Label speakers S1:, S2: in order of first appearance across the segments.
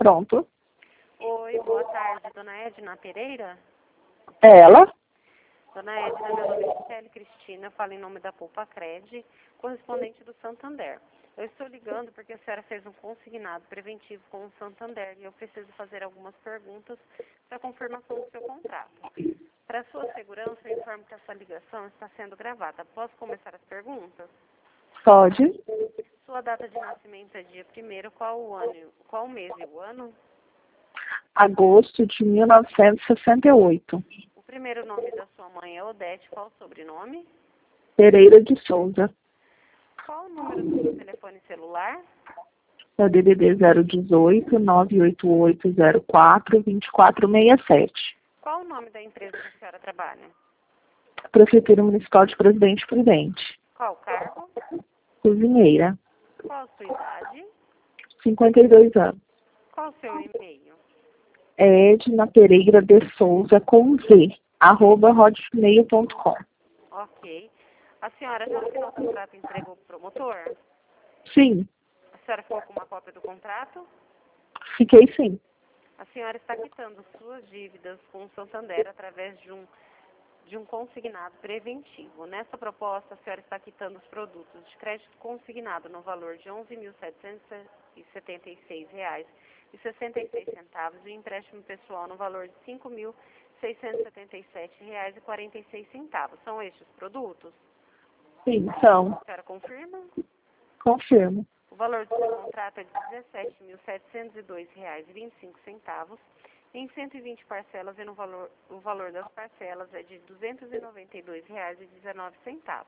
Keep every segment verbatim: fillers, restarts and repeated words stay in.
S1: Pronto.
S2: Oi, boa tarde, dona Edna Pereira?
S1: É ela?
S2: Dona Edna, meu nome é Gisele Cristina, eu falo em nome da Poupa Cred, correspondente do Santander. Eu estou ligando porque a senhora fez um consignado preventivo com o Santander e eu preciso fazer algumas perguntas para confirmação do seu contrato. Para sua segurança, eu informo que essa ligação está sendo gravada. Posso começar as perguntas?
S1: Pode.
S2: Sua data de nascimento é dia primeiro, qual o ano, qual o mês e o ano?
S1: Agosto de mil novecentos e sessenta e oito.
S2: O primeiro nome da sua mãe é Odete, qual o sobrenome?
S1: Pereira de Souza.
S2: Qual o número do seu telefone celular?
S1: É o D D D zero dezoito, nove oito oito zero quatro, vinte e quatro sessenta e sete.
S2: Qual o nome da empresa que a senhora trabalha?
S1: Prefeitura Municipal de Presidente Prudente.
S2: Qual o cargo?
S1: Cozinheira.
S2: Qual a sua idade?
S1: cinquenta e dois anos.
S2: Qual o seu e-mail?
S1: É Edna Pereira de Souza com Z, arroba hotmail ponto com.
S2: Ok. A senhora já assinou o contrato e entregou para o promotor?
S1: Sim,
S2: A senhora ficou com uma cópia do contrato?
S1: fiquei sim.
S2: A senhora está quitando suas dívidas com o Santander através de um, de um consignado preventivo. Nessa proposta, a senhora está quitando os produtos de crédito consignado no valor de onze mil setecentos e setenta e seis reais e sessenta e seis centavos e o empréstimo pessoal no valor de cinco mil seiscentos e setenta e sete reais e quarenta e seis centavos. São estes os produtos?
S1: Sim, são.
S2: A senhora confirma?
S1: Confirmo.
S2: O valor do seu contrato é de dezessete mil setecentos e dois reais e vinte e cinco centavos em cento e vinte parcelas e no valor, o valor das parcelas é de duzentos e noventa e dois reais e dezenove centavos.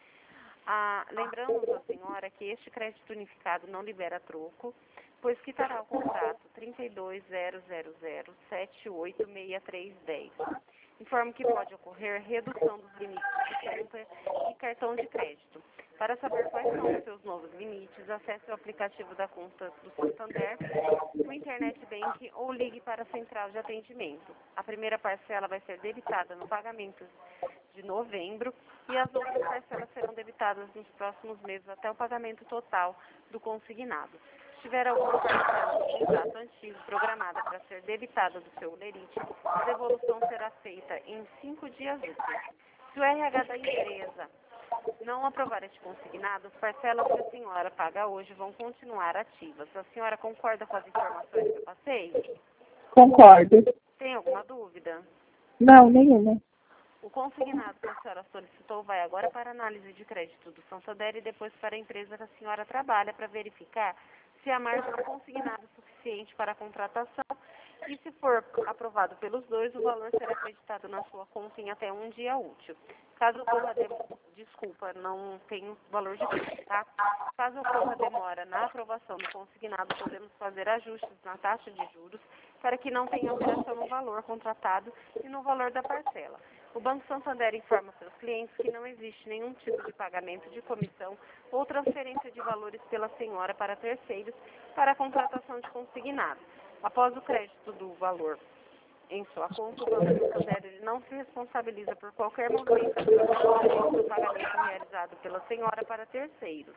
S2: Ah, lembramos a senhora que este crédito unificado não libera troco, pois quitará o contrato trinta e dois zero zero zero sete oito seis três um zero. Informo que pode ocorrer redução dos limites de conta e cartão de crédito. Para saber quais são os seus novos limites, acesse o aplicativo da conta do Santander, no Internet Bank ou ligue para a central de atendimento. A primeira parcela vai ser debitada no pagamento de novembro e as outras parcelas serão debitadas nos próximos meses até o pagamento total do consignado. Se tiver alguma parcela do contrato antigo programada para ser debitada do seu lerite, a devolução será feita em cinco dias úteis. Se o R H da empresa não aprovar este consignado, as parcelas que a senhora paga hoje vão continuar ativas. A senhora concorda com as informações que eu passei?
S1: Concordo.
S2: Tem alguma dúvida?
S1: Não, nenhuma.
S2: O consignado que a senhora solicitou vai agora para a análise de crédito do Santander e depois para a empresa que a senhora trabalha para verificar se a margem do consignado é suficiente para a contratação e, se for aprovado pelos dois, o valor será acreditado na sua conta em até um dia útil. Caso ocorra, de... desculpa, não tem valor de custo, tá? Caso ocorra demora na aprovação do consignado, podemos fazer ajustes na taxa de juros para que não tenha alteração no valor contratado e no valor da parcela. O Banco Santander informa seus clientes que não existe nenhum tipo de pagamento de comissão ou transferência de valores pela senhora para terceiros para a contratação de consignado. Após o crédito do valor em sua conta, o Banco Santander ele não se responsabiliza por qualquer movimentação do pagamento realizado pela senhora para terceiros.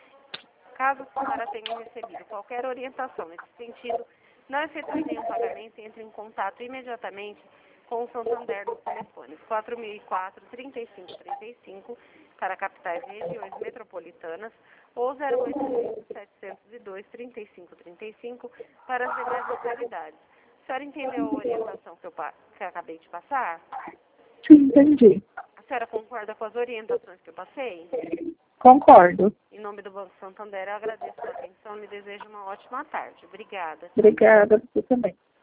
S2: Caso a senhora tenha recebido qualquer orientação nesse sentido, não efetue nenhum pagamento, entre em contato imediatamente com o Santander nos telefones quatro mil e quatro, trinta e cinco trinta e cinco para capitais e regiões metropolitanas ou zero oitocentos, setecentos e dois, trinta e cinco trinta e cinco para as demais localidades. A senhora entendeu a orientação que eu, que eu acabei de passar?
S1: Sim, entendi.
S2: A senhora concorda com as orientações que eu passei?
S1: Concordo.
S2: Em nome do Banco Santander, eu agradeço a atenção e lhe desejo uma ótima tarde. Obrigada.
S1: Obrigada, você também.